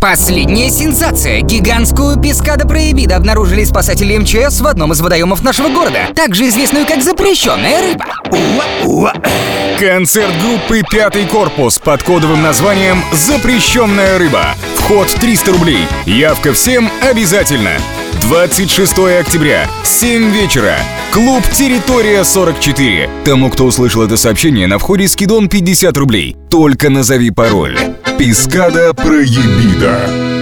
Последняя сенсация. Гигантскую пескадо проебида обнаружили спасатели МЧС в одном из водоемов нашего города, также известную как запрещенная рыба. Концерт группы «Пятый корпус» под кодовым названием «Запрещенная рыба». Вход 300 рублей. Явка всем обязательно. 26 октября, 7 вечера. Клуб «Территория 44». Тому, кто услышал это сообщение, на входе скидон 50 рублей. Только назови пароль. Пескадо проебида.